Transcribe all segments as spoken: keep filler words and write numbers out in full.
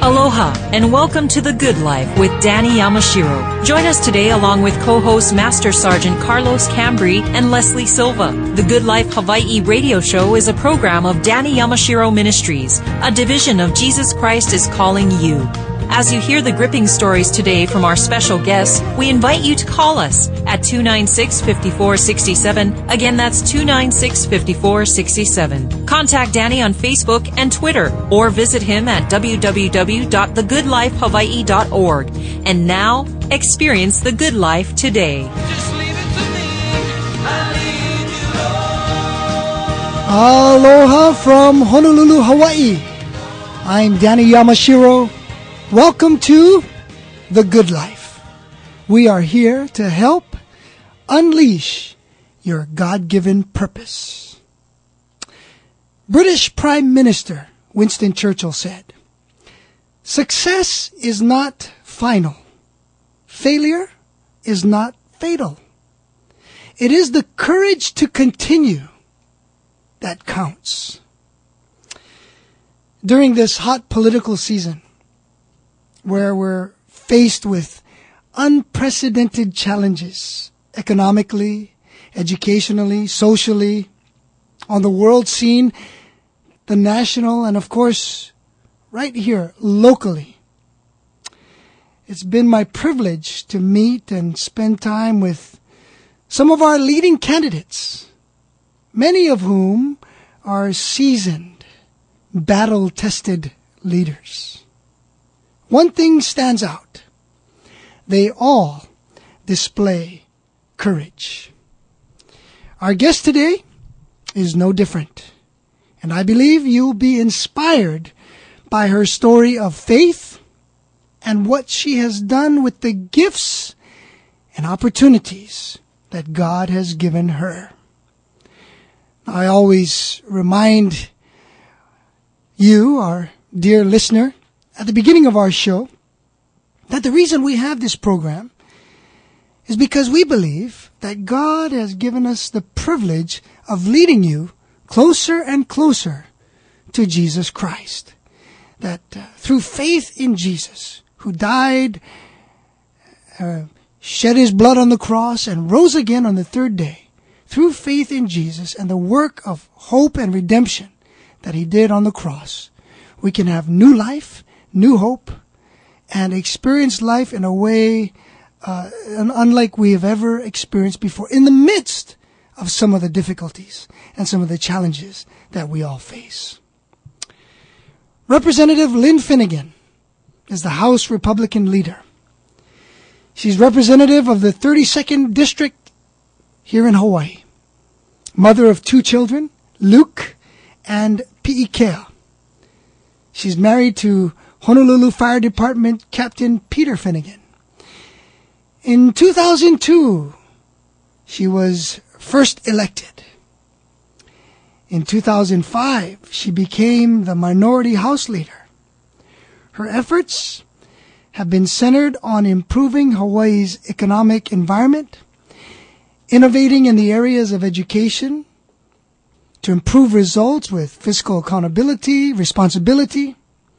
Aloha, and welcome to The Good Life with Danny Yamashiro. Join us today along with co-hosts Master Sergeant Carlos Cambry and Leslie Silva. The Good Life Hawaii radio show is a program of Danny Yamashiro Ministries, a division of Jesus Christ is Calling You. As you hear the gripping stories today from our special guests, we invite you to call us at two nine six, five four six seven. Again, that's two nine six, five four six seven. Contact Danny on Facebook and Twitter or visit him at w w w dot the good life hawaii dot org. And now, experience the good life today. Just leave it to me. I need you, Lord. Aloha from Honolulu, Hawaii. I'm Danny Yamashiro. Welcome to The Good Life. We are here to help unleash your God-given purpose. British Prime Minister Winston Churchill said, "Success is not final. Failure is not fatal. It is the courage to continue that counts." During this hot political season, where we're faced with unprecedented challenges economically, educationally, socially, on the world scene, the national, and of course, right here, locally. It's been my privilege to meet and spend time with some of our leading candidates, many of whom are seasoned, battle-tested leaders. One thing stands out. They all display courage. Our guest today is no different, and I believe you'll be inspired by her story of faith and what she has done with the gifts and opportunities that God has given her. I always remind you, our dear listener, at the beginning of our show, that the reason we have this program is because we believe that God has given us the privilege of leading you closer and closer to Jesus Christ. That uh, through faith in Jesus, who died, uh, shed his blood on the cross, and rose again on the third day, through faith in Jesus and the work of hope and redemption that he did on the cross, we can have new life, new hope, and experience life in a way uh, unlike we have ever experienced before, in the midst of some of the difficulties and some of the challenges that we all face. Representative Lynn Finnegan is the House Republican leader. She's representative of the thirty-second District here in Hawaii, mother of two children, Luke and Pi'ikea. She's married to Honolulu Fire Department Captain Peter Finnegan. In two thousand two, she was first elected. In two thousand five, she became the Minority House Leader. Her efforts have been centered on improving Hawaii's economic environment, innovating in the areas of education, to improve results with fiscal accountability, responsibility.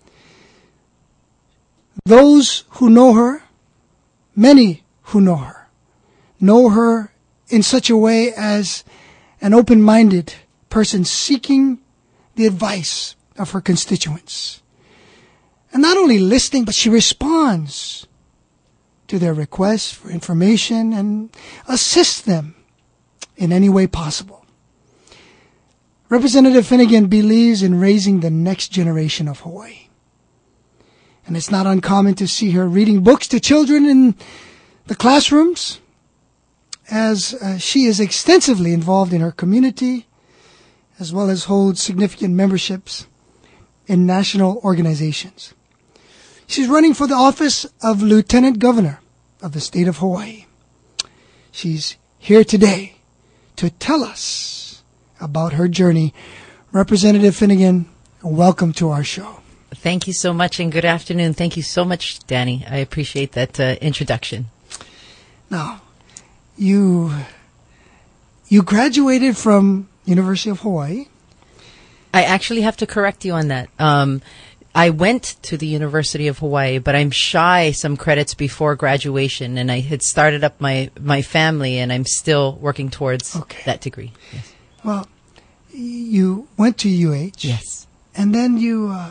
Those who know her, many who know her, know her in such a way as an open-minded person seeking the advice of her constituents. And not only listening, but she responds to their requests for information and assists them in any way possible. Representative Finnegan believes in raising the next generation of Hawaii. And it's not uncommon to see her reading books to children in the classrooms, as uh, she is extensively involved in her community, as well as holds significant memberships in national organizations. She's running for the office of Lieutenant Governor of the state of Hawaii. She's here today to tell us about her journey. Representative Finnegan, welcome to our show. Thank you so much, and good afternoon. Thank you so much, Danny. I appreciate that uh, introduction. Now, you you graduated from University of Hawaii. I actually have to correct you on that. Um, I went to the University of Hawaii, but I'm shy some credits before graduation, and I had started up my, my family, and I'm still working towards Okay. that degree. Yes. Well, you went to U H. Yes. And then you, uh,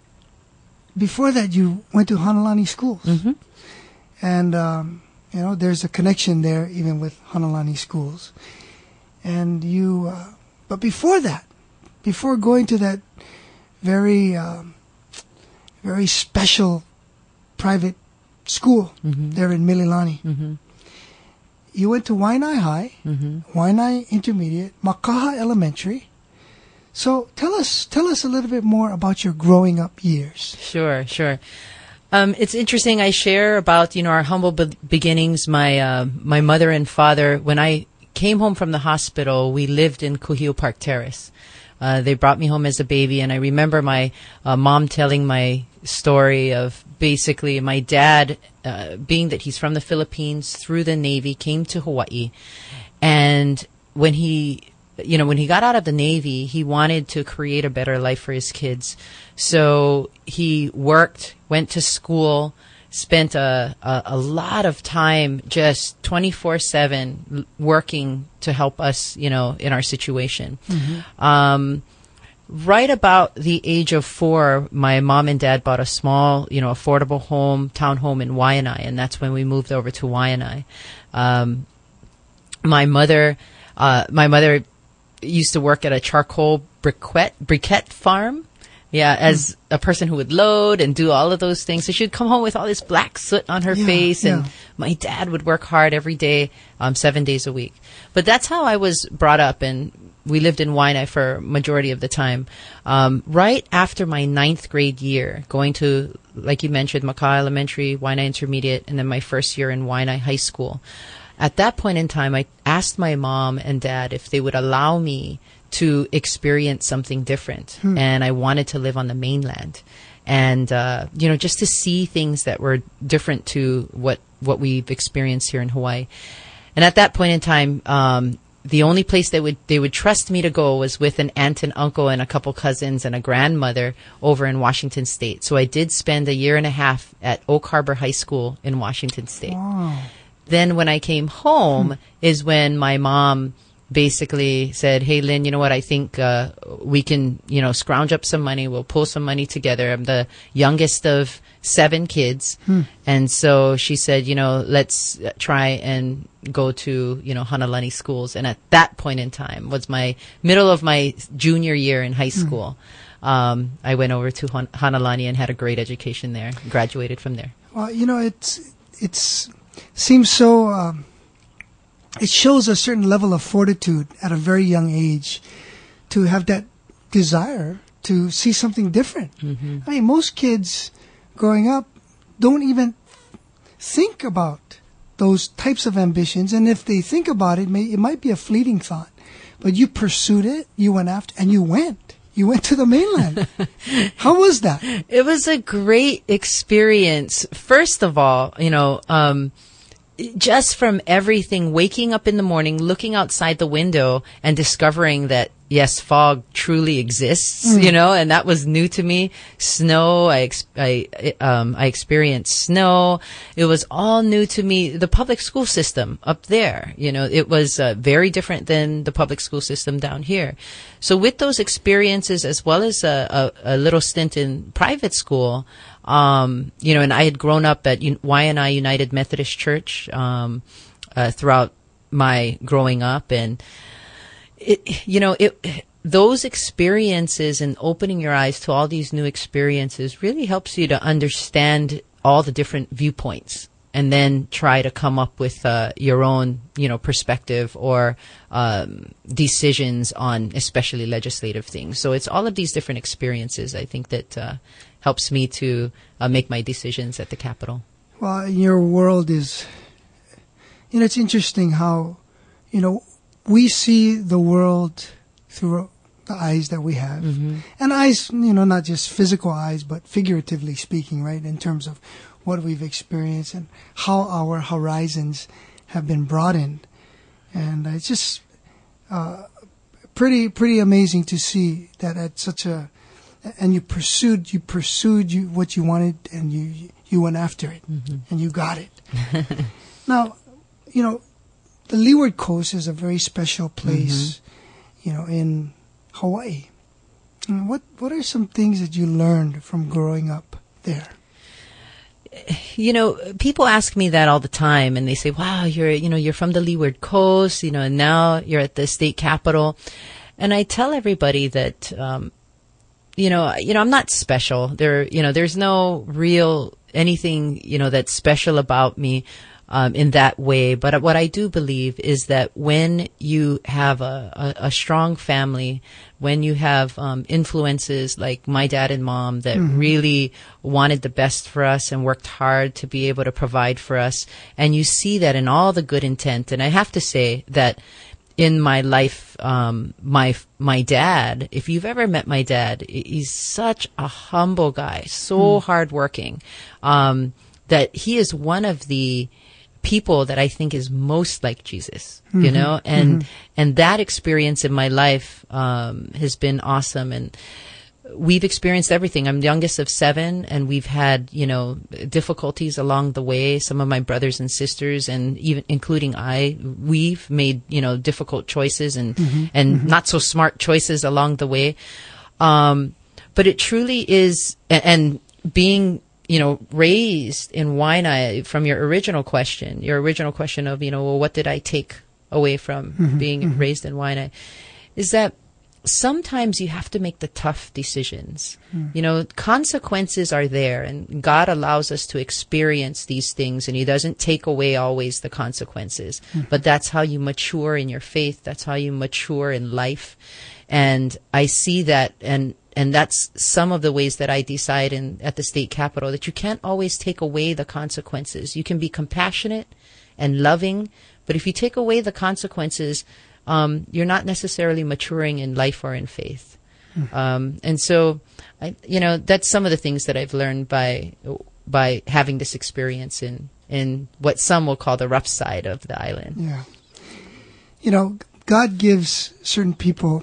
before that, you went to Hanalani schools. Mm-hmm. And, um, you know, there's a connection there even with Hanalani schools. And you, uh, but before that, before going to that very, um, very special private school Mm-hmm. there in Mililani, Mm-hmm. you went to Waianae High, Mm-hmm. Waianae Intermediate, Makaha Elementary. So tell us, tell us a little bit more about your growing up years. Sure, sure. Um, it's interesting. I share about, you know, our humble be- beginnings. My, uh, my mother and father, when I came home from the hospital, we lived in Kuhio Park Terrace. Uh, they brought me home as a baby, and I remember my uh, mom telling my story of basically my dad, uh, being that he's from the Philippines, through the Navy, came to Hawaii. And when he, you know, when he got out of the Navy, he wanted to create a better life for his kids. So he worked, went to school, spent a, a, a lot of time just twenty-four seven working to help us, you know, in our situation. Mm-hmm. Um, right about the age of four, my mom and dad bought a small, you know, affordable home, town home in Waianae, and that's when we moved over to Waianae. Um, my mother, uh, my mother used to work at a charcoal briquette, briquette farm. Yeah, as mm. a person who would load and do all of those things. So she'd come home with all this black soot on her Yeah, face, and yeah. my dad would work hard every day, um, seven days a week. But that's how I was brought up, and we lived in Waianae for majority of the time. Um, right after my ninth grade year, going to, like you mentioned, Makaha Elementary, Waianae Intermediate, and then my first year in Waianae High School. At that point in time, I asked my mom and dad if they would allow me to experience something different. Hmm. And I wanted to live on the mainland. And, uh, you know, just to see things that were different to what, what we've experienced here in Hawaii. And at that point in time, um, the only place they would, they would trust me to go was with an aunt and uncle and a couple cousins and a grandmother over in Washington State. So I did spend a year and a half at Oak Harbor High School in Washington State. Wow. Then when I came home hmm. is when my mom basically said, "Hey, Lynn, you know what? I think uh, we can, you know, scrounge up some money. We'll pull some money together." I'm the youngest of seven kids. Hmm. And so she said, you know, let's try and go to, you know, Hanalani schools. And at that point in time was my middle of my junior year in high school. Hmm. Um, I went over to Han- Hanalani and had a great education there, graduated from there. Well, you know, it's, it's, seems so, um, it shows a certain level of fortitude at a very young age to have that desire to see something different. Mm-hmm. I mean, most kids growing up don't even think about those types of ambitions. And if they think about it, may, it might be a fleeting thought. But you pursued it, you went after, and you went. You went to the mainland. How was that? It was a great experience. First of all, you know, um, just from everything, waking up in the morning, looking outside the window and discovering that, yes, fog truly exists, mm. you know, and that was new to me. Snow, I, ex- I, um, I experienced snow. It was all new to me. The public school system up there, you know, it was uh, very different than the public school system down here. So with those experiences, as well as a, a, a little stint in private school, Um, you know, and I had grown up at Un- Waianae United Methodist Church um, uh, throughout my growing up, and it, you know, it those experiences and opening your eyes to all these new experiences really helps you to understand all the different viewpoints, and then try to come up with uh, your own, you know, perspective or um, decisions on especially legislative things. So it's all of these different experiences, I think, that uh, helps me to uh, make my decisions at the Capitol. Well, your world is, you know, it's interesting how, you know, we see the world through the eyes that we have. Mm-hmm. And eyes, you know, not just physical eyes, but figuratively speaking, right, in terms of what we've experienced and how our horizons have been broadened. And it's just uh, pretty, pretty amazing to see that at such a, and you pursued, you pursued you, what you wanted, and you you went after it, mm-hmm. and you got it. Now, you know, the Leeward Coast is a very special place, mm-hmm. you know, in Hawaii. And what what are some things that you learned from growing up there? You know, people ask me that all the time, and they say, "Wow, you're you know you're from the Leeward Coast, you know, and now you're at the state capitol." And I tell everybody that, um, you know, you know, I'm not special. There, you know, there's no real anything, you know, that's special about me um, in that way. But what I do believe is that when you have a, a, a strong family, when you have um, influences like my dad and mom that mm-hmm. really wanted the best for us and worked hard to be able to provide for us, and you see that in all the good intent. And I have to say that in my life, um, my my dad, if you've ever met my dad, he's such a humble guy, so mm. hardworking, um, that he is one of the people that I think is most like Jesus, mm-hmm. you know, and mm-hmm. and that experience in my life um, has been awesome. And we've experienced everything. I'm the youngest of seven, and we've had, you know, difficulties along the way. Some of my brothers and sisters, and even including I, we've made, you know, difficult choices and mm-hmm. and mm-hmm. not so smart choices along the way. Um, but it truly is, and, and being, you know, raised in Waianae, from your original question, your original question of, you know, well, what did I take away from mm-hmm. being mm-hmm. raised in Waianae, is that sometimes you have to make the tough decisions. Mm. You know, consequences are there, and God allows us to experience these things, and He doesn't take away always the consequences. Mm. But that's how you mature in your faith. That's how you mature in life. And I see that, and and that's some of the ways that I decide in at the state capitol, that you can't always take away the consequences. You can be compassionate and loving, but if you take away the consequences, Um, you're not necessarily maturing in life or in faith. Mm. Um, and so, I, you know, that's some of the things that I've learned by by having this experience in, in what some will call the rough side of the island. Yeah. You know, God gives certain people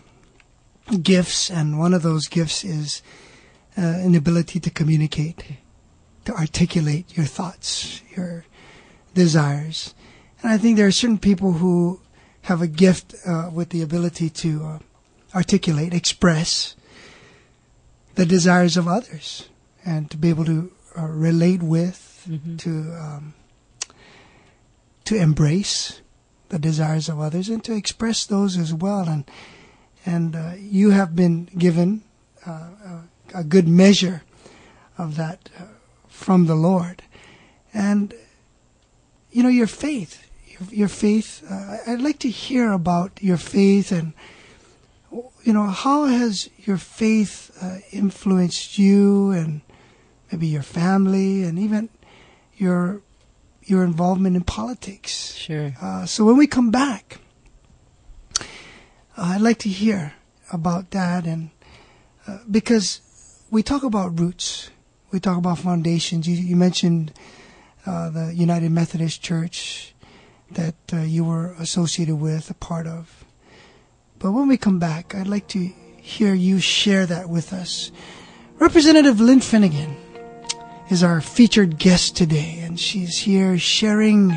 gifts, and one of those gifts is uh, an ability to communicate, to articulate your thoughts, your desires. And I think there are certain people who have a gift uh, with the ability to uh, articulate, express the desires of others, and to be able to uh, relate with, mm-hmm. to um, to embrace the desires of others, and to express those as well. And and uh, you have been given uh, a, a good measure of that uh, from the Lord, and you know, your faith. Your faith, uh, I'd like to hear about your faith, and, you know, how has your faith uh, influenced you, and maybe your family, and even your your involvement in politics. Sure. Uh, so when we come back, uh, I'd like to hear about that, and uh, because we talk about roots, we talk about foundations. You, you mentioned uh, the United Methodist Church that uh, you were associated with, a part of. But when we come back, I'd like to hear you share that with us. Representative Lynn Finnegan is our featured guest today, and she's here sharing,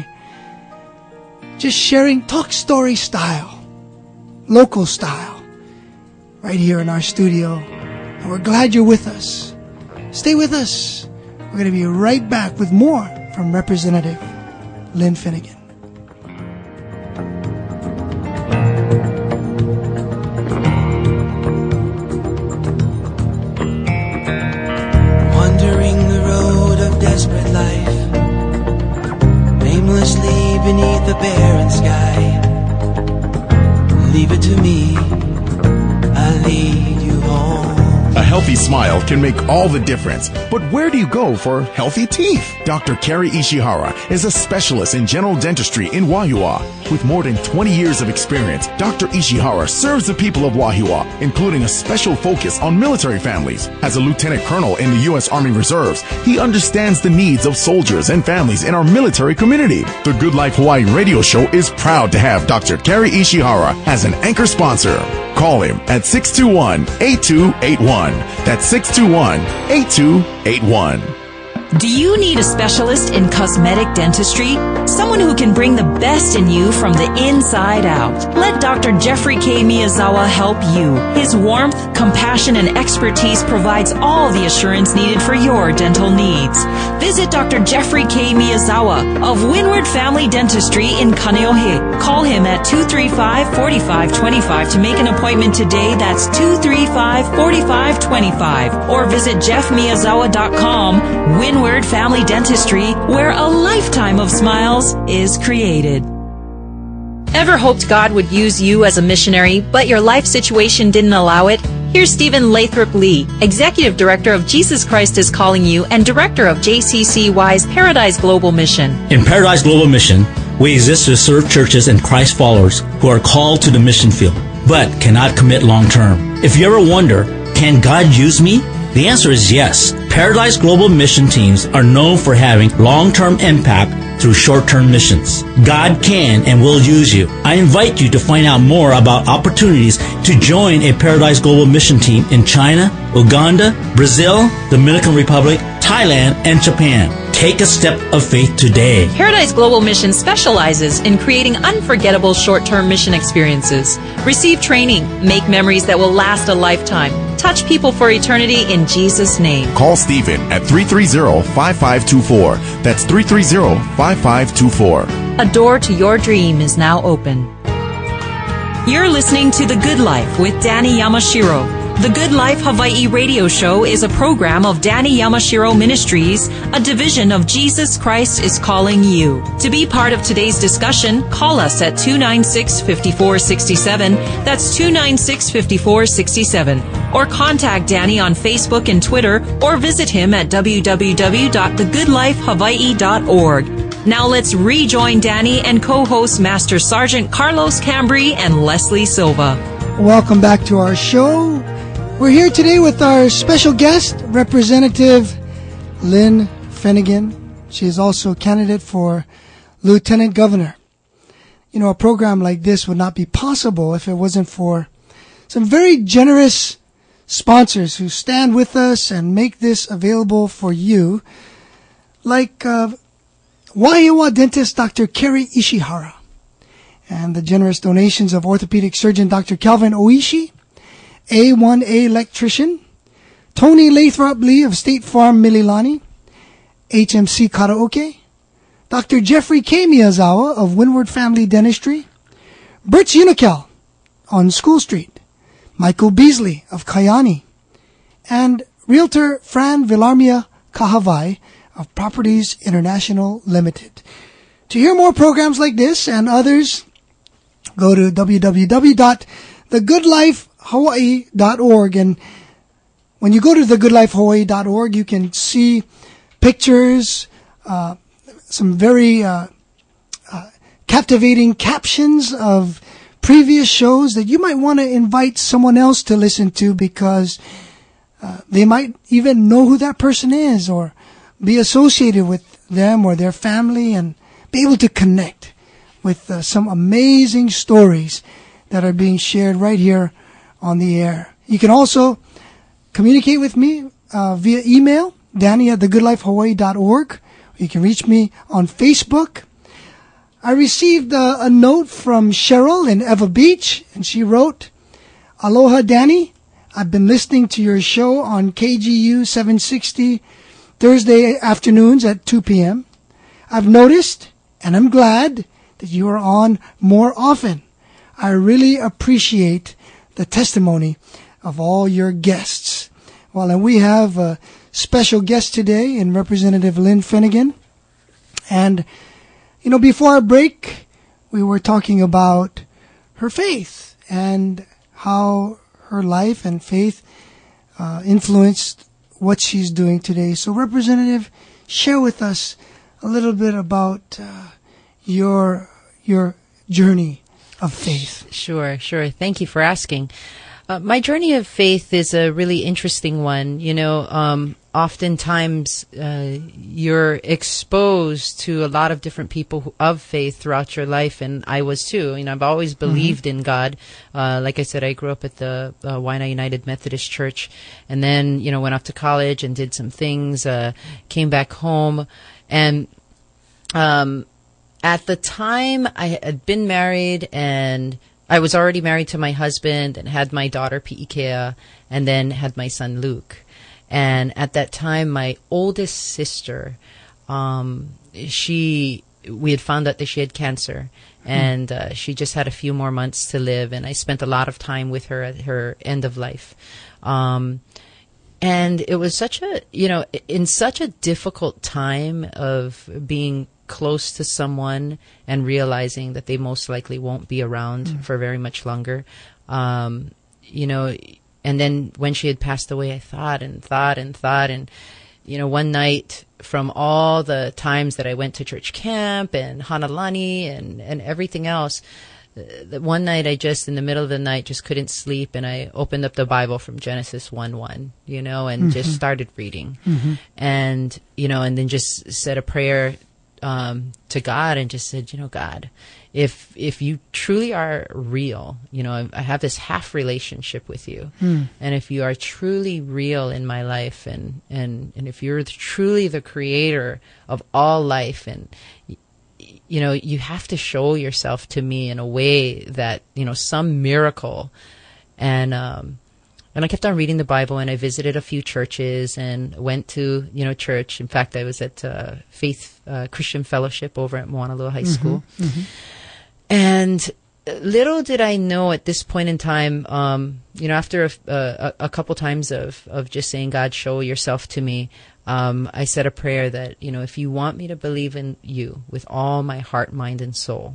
just sharing talk story style, local style, right here in our studio. And we're glad you're with us. Stay with us. We're going to be right back with more from Representative Lynn Finnegan. Desperate life, aimlessly beneath the barren sky. Leave it to me, I'll lead you home. A healthy smile can make all the difference. But where do you go for healthy teeth? Doctor Kerry Ishihara is a specialist in general dentistry in Wahiawa. With more than twenty years of experience, Doctor Ishihara serves the people of Wahiawa, including a special focus on military families. As a lieutenant colonel in the U S Army Reserves, he understands the needs of soldiers and families in our military community. The Good Life Hawaii radio show is proud to have Doctor Kerry Ishihara as an anchor sponsor. Call him at six two one, eight two eight one. That's six two one, eight two eight one. Do you need a specialist in cosmetic dentistry? Someone who can bring the best in you from the inside out. Let Doctor Jeffrey K. Miyazawa help you. His warmth, compassion, and expertise provides all the assurance needed for your dental needs. Visit Doctor Jeffrey K. Miyazawa of Windward Family Dentistry in Kaneohe. Call him at two three five, four five two five to make an appointment today. That's two three five, four five two five. Or visit jeff miyazawa dot com. Windward Family Dentistry, where a lifetime of smiles is created. Ever hoped God would use you as a missionary, but your life situation didn't allow it? Here's Stephen Lathrop Lee, Executive Director of Jesus Christ is Calling You and Director of J C C Y's Paradise Global Mission. In Paradise Global Mission, we exist to serve churches and Christ followers who are called to the mission field, but cannot commit long term. If you ever wonder, can God use me? The answer is yes. Paradise Global Mission teams are known for having long-term impact through short-term missions. God can and will use you. I invite you to find out more about opportunities to join a Paradise Global Mission team in China, Uganda, Brazil, Dominican Republic, Thailand, and Japan. Take a step of faith today. Paradise Global Mission specializes in creating unforgettable short-term mission experiences. Receive training, make memories that will last a lifetime. Touch people for eternity in Jesus' name. Call Stephen at three three zero, five five two four. That's three three zero, five five two four. A door to your dream is now open. You're listening to The Good Life with Danny Yamashiro. The Good Life Hawaii radio show is a program of Danny Yamashiro Ministries, a division of Jesus Christ is Calling You. To be part of today's discussion, call us at two nine six, five four six seven. That's two nine six, five four six seven. Or contact Danny on Facebook and Twitter, or visit him at w w w dot the good life hawaii dot org. Now let's rejoin Danny and co-host Master Sergeant Carlos Cambry and Leslie Silva. Welcome back to our show. We're here today with our special guest, Representative Lynn Finnegan. She is also a candidate for Lieutenant Governor. You know, a program like this would not be possible if it wasn't for some very generous sponsors who stand with us and make this available for you, like uh, Wahiawa dentist Doctor Kerry Ishihara, and the generous donations of orthopedic surgeon Doctor Calvin Oishi, A one A electrician, Tony Lathrop Lee of State Farm Mililani, H M C Karaoke, Doctor Jeffrey K. Miyazawa of Windward Family Dentistry, Bert's Unical on School Street, Michael Beasley of Kayani, and Realtor Fran Villarmia Kahavai of Properties International Limited. To hear more programs like this and others, go to w w w dot the good life hawaii dot org, and when you go to the good life hawaii dot org, you can see pictures, uh, some very uh, uh, captivating captions of previous shows that you might want to invite someone else to listen to, because uh, they might even know who that person is or be associated with them or their family, and be able to connect with uh, some amazing stories that are being shared right here on the air. You can also communicate with me uh, via email, Danny at the good life hawaii dot org. You can reach me on Facebook. I received a, a note from Cheryl in Eva Beach, and she wrote, Aloha, Danny. I've been listening to your show on K G U seven sixty Thursday afternoons at two p.m. I've noticed, and I'm glad, that you are on more often. I really appreciate the testimony of all your guests. Well, and we have a special guest today in Representative Lynn Finnegan. And, you know, before our break, we were talking about her faith and how her life and faith uh, influenced what she's doing today. So, Representative, share with us a little bit about uh, your your journey of faith. Sure, sure. Thank you for asking. Uh, my journey of faith is a really interesting one. You know, um, oftentimes uh, you're exposed to a lot of different people who, of faith throughout your life, and I was too. You know, I've always believed mm-hmm. in God. Uh, like I said, I grew up at the uh, Waianae United Methodist Church, and then, you know, went off to college and did some things, uh, came back home, and um, at the time I had been married, and I was already married to my husband and had my daughter Pi'ikea, and then had my son Luke. And at that time, my oldest sister, um, she, we had found out that she had cancer, and uh, she just had a few more months to live. And I spent a lot of time with her at her end of life. Um, and it was such a, you know, in such a difficult time of being close to someone and realizing that they most likely won't be around mm. for very much longer. Um, you know, and then when she had passed away, I thought and thought and thought. And, you know, one night from all the times that I went to church camp and Hanalani and, and everything else, uh, one night I just, in the middle of the night, just couldn't sleep. And I opened up the Bible from Genesis one one, you know, and mm-hmm. just started reading. Mm-hmm. And, you know, and then just said a prayer Um, to God, and just said, you know, God, if if you truly are real, you know, I, I have this half relationship with you, mm. and if you are truly real in my life, and and and if you're truly the creator of all life, and you know, you have to show yourself to me in a way that, you know, some miracle. And um And I kept on reading the Bible, and I visited a few churches and went to, you know, church. In fact, I was at uh, Faith uh, Christian Fellowship over at Moanalua High mm-hmm, School. Mm-hmm. And little did I know at this point in time, um, you know, after a, a, a couple times of, of just saying, God, show yourself to me, um, I said a prayer that, you know, if you want me to believe in you with all my heart, mind, and soul,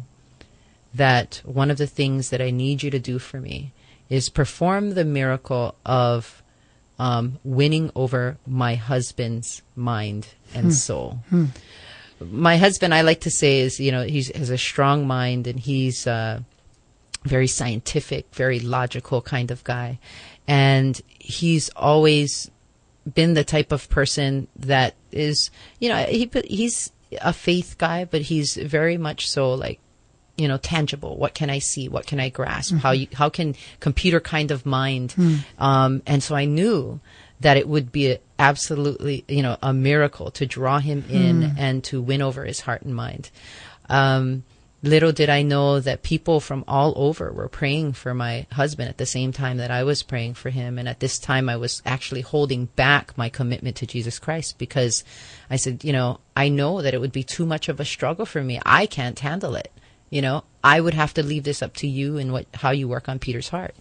that one of the things that I need you to do for me is perform the miracle of um, winning over my husband's mind and hmm. soul. Hmm. My husband, I like to say, is, you know, he has a strong mind, and he's uh, very scientific, very logical kind of guy. And he's always been the type of person that is, you know, he he's a faith guy, but he's very much so like, you know, tangible. What can I see? What can I grasp? Mm-hmm. How you, how can computer kind of mind? Mm. Um, and so I knew that it would be a, absolutely, you know, a miracle to draw him in mm. and to win over his heart and mind. Um, little did I know that people from all over were praying for my husband at the same time that I was praying for him. And at this time, I was actually holding back my commitment to Jesus Christ, because I said, you know, I know that it would be too much of a struggle for me. I can't handle it. You know, I would have to leave this up to you and what how you work on Peter's heart.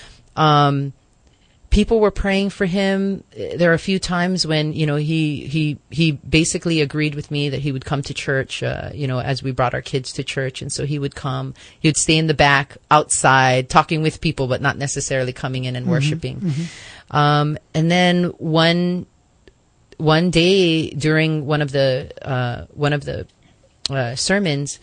Um, people were praying for him. There are a few times when, you know, he he he basically agreed with me that he would come to church, uh, you know, as we brought our kids to church. And so he would come. He would stay in the back outside talking with people, but not necessarily coming in and mm-hmm, worshiping. Mm-hmm. Um, and then one one day during one of the uh, one of the uh, sermons,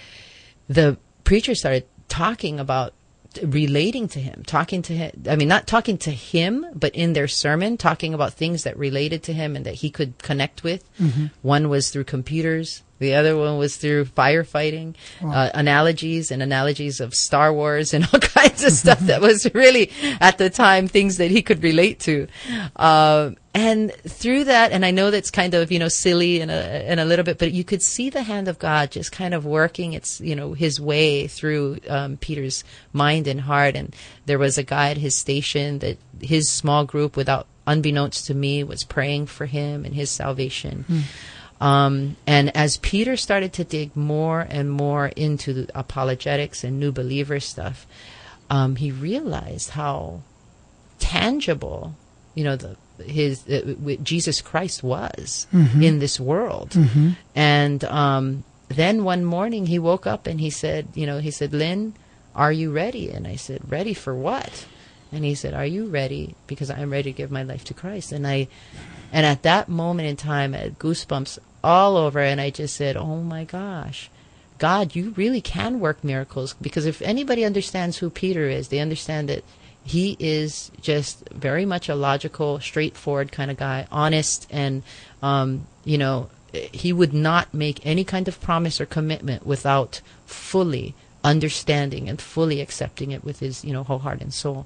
the preacher started talking about relating to him, talking to him. I mean, not talking to him, but in their sermon, talking about things that related to him and that he could connect with. Mm-hmm. One was through computers. The other one was through firefighting, wow. uh, analogies and analogies of Star Wars and all kinds of stuff that was really, at the time, things that he could relate to. Uh, and through that, and I know that's kind of, you know, silly and a, and a little bit, but you could see the hand of God just kind of working its, you know, his way through um, Peter's mind and heart. And there was a guy at his station that his small group, without unbeknownst to me, was praying for him and his salvation. Mm. Um, and as Peter started to dig more and more into the apologetics and new believer stuff, um, he realized how tangible, you know, the, his uh, Jesus Christ was mm-hmm. in this world. Mm-hmm. And um, then one morning he woke up and he said, you know, he said, Lynn, are you ready? And I said, ready for what? And he said, are you ready? Because I'm ready to give my life to Christ. And I, and at that moment in time, I had goosebumps all over, and I just said, oh my gosh, God, you really can work miracles. Because if anybody understands who Peter is, they understand that he is just very much a logical, straightforward kind of guy, honest, and, um, you know, he would not make any kind of promise or commitment without fully understanding and fully accepting it with his, you know, whole heart and soul.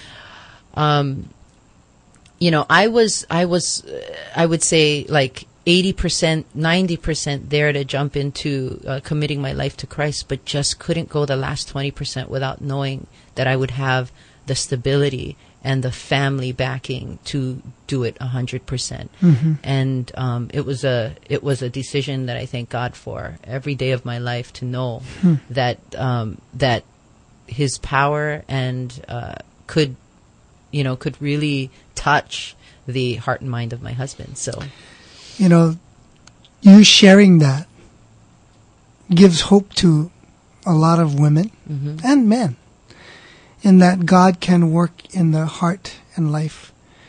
Um, you know, I was, I was, uh, I would say like eighty percent, ninety percent there to jump into uh, committing my life to Christ, but just couldn't go the last twenty percent without knowing that I would have the stability and the family backing to do it a hundred percent. And um, it was a it was a decision that I thank God for every day of my life, to know hmm. that um, that His power and uh, could you know could really touch the heart and mind of my husband. So, you know, you sharing that gives hope to a lot of women mm-hmm. and men, in that God can work in the heart and life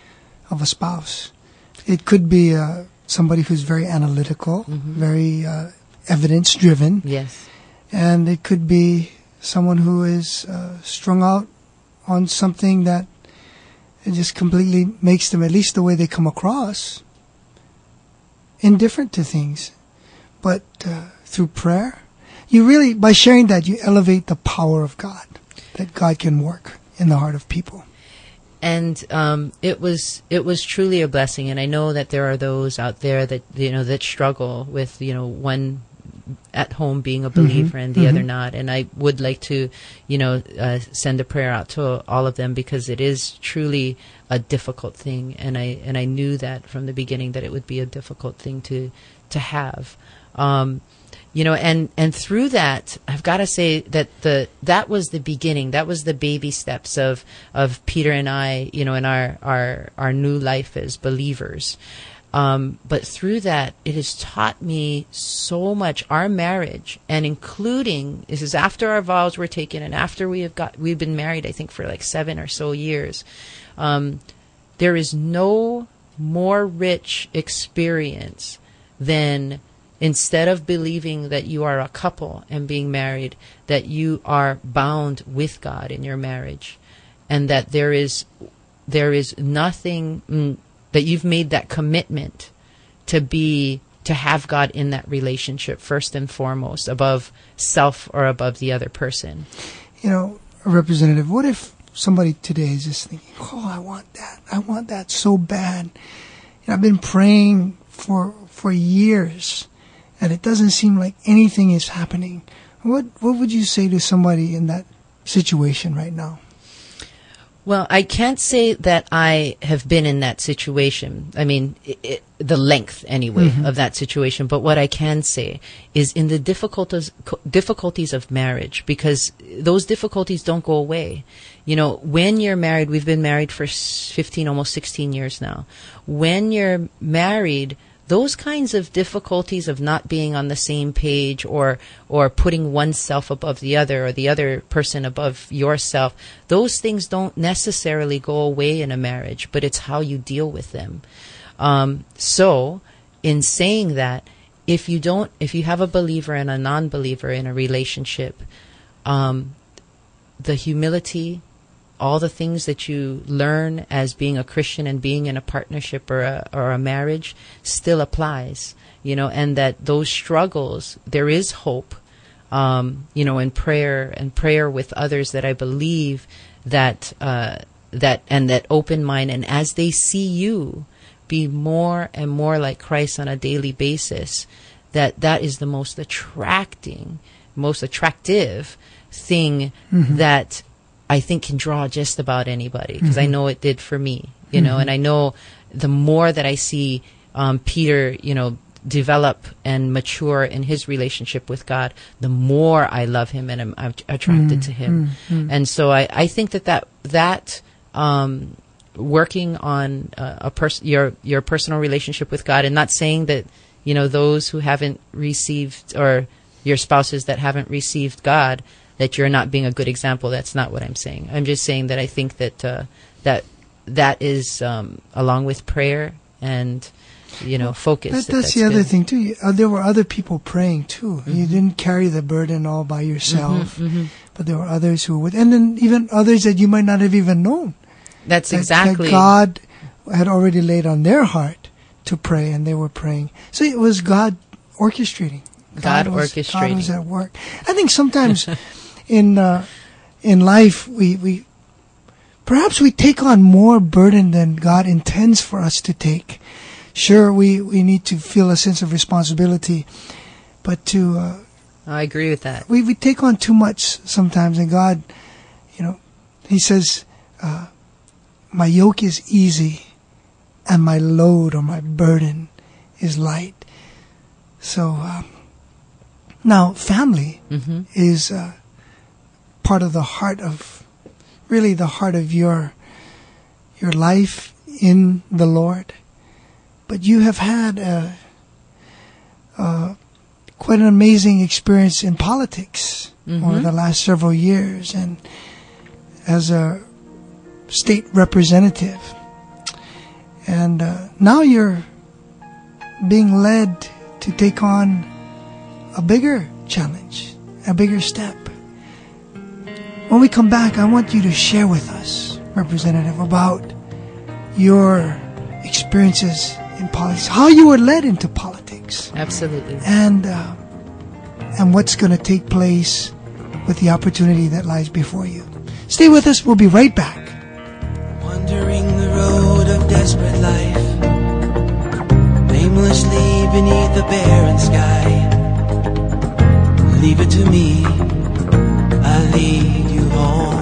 of a spouse. It could be uh, somebody who's very analytical, mm-hmm. very uh, evidence-driven. Yes. And it could be someone who is uh, strung out on something that it just completely makes them, at least the way they come across, indifferent to things. But uh, through prayer, you really, by sharing that, you elevate the power of God, that God can work in the heart of people. And um, it was it was truly a blessing. And I know that there are those out there that you know that struggle with you know one at home being a believer mm-hmm. and the mm-hmm. other not. And I would like to you know uh, send a prayer out to all of them, because it is truly a difficult thing. And I and I knew that from the beginning, that it would be a difficult thing to to have. Um, You know, and, and through that, I've got to say that the that was the beginning. That was the baby steps of, of Peter and I, you know, in our, our, our new life as believers. Um, but through that, it has taught me so much. Our marriage, and including, this is after our vows were taken and after we have got we've been married, I think, for like seven or so years. Um, there is no more rich experience than, instead of believing that you are a couple and being married, that you are bound with God in your marriage, and that there is there is nothing mm, that you've made that commitment to be to have God in that relationship first and foremost, above self or above the other person. You know, Representative, what if somebody today is just thinking, "Oh, I want that. I want that so bad. You know, I've been praying for for years, and it doesn't seem like anything is happening." What what would you say to somebody in that situation right now? Well, I can't say that I have been in that situation. I mean, it, it, the length, anyway, mm-hmm. of that situation. But what I can say is, in the difficulties difficulties of marriage, because those difficulties don't go away. You know, when you're married, we've been married for fifteen, almost sixteen years now. When you're married, those kinds of difficulties of not being on the same page, or or putting oneself above the other, or the other person above yourself, those things don't necessarily go away in a marriage, but it's how you deal with them. Um, so, in saying that, if you don't, if you have a believer and a non-believer in a relationship, um, the humility, all the things that you learn as being a Christian and being in a partnership or a, or a marriage still applies, you know, and that those struggles, there is hope, um, you know, in prayer and prayer with others, that I believe that, uh, that, and that open mind. And as they see you be more and more like Christ on a daily basis, that that is the most attracting, most attractive thing mm-hmm. that I think can draw just about anybody, because mm-hmm. I know it did for me, you know, mm-hmm. and I know the more that I see um, Peter, you know, develop and mature in his relationship with God, the more I love him and I'm, I'm attracted mm-hmm. to him. Mm-hmm. And so I, I think that that, that um, working on uh, a pers- your your personal relationship with God, and not saying that, you know, those who haven't received, or your spouses that haven't received God, that you're not being a good example. That's not what I'm saying. I'm just saying that I think that uh, that that is um, along with prayer and, you know, focus. That, that that's, that's the other good. thing too. Uh, there were other people praying too. Mm-hmm. You didn't carry the burden all by yourself. Mm-hmm, mm-hmm. but there were others who would, and then even others that you might not have even known. That's that, exactly. That God had already laid on their heart to pray, and they were praying. So it was God orchestrating. God, God was, orchestrating. God was at work. I think sometimes in uh, in life we we perhaps we take on more burden than God intends for us to take. Sure, we, we need to feel a sense of responsibility, but to uh, I agree with that. We we take on too much sometimes, and God, you know, He says, uh, "My yoke is easy, and my load or my burden is light." So um, now, family mm-hmm. is uh, part of the heart of, really the heart of your your life in the Lord. But you have had a, a, quite an amazing experience in politics mm-hmm. over the last several years, and as a state representative. And uh, now you're being led to take on a bigger challenge, a bigger step. When we come back, I want you to share with us, Representative, about your experiences in politics, how you were led into politics. Absolutely. And uh, and what's going to take place with the opportunity that lies before you. Stay with us. We'll be right back. Wandering the road of desperate life, aimlessly beneath the barren sky. Leave it to me, I'll lead you home.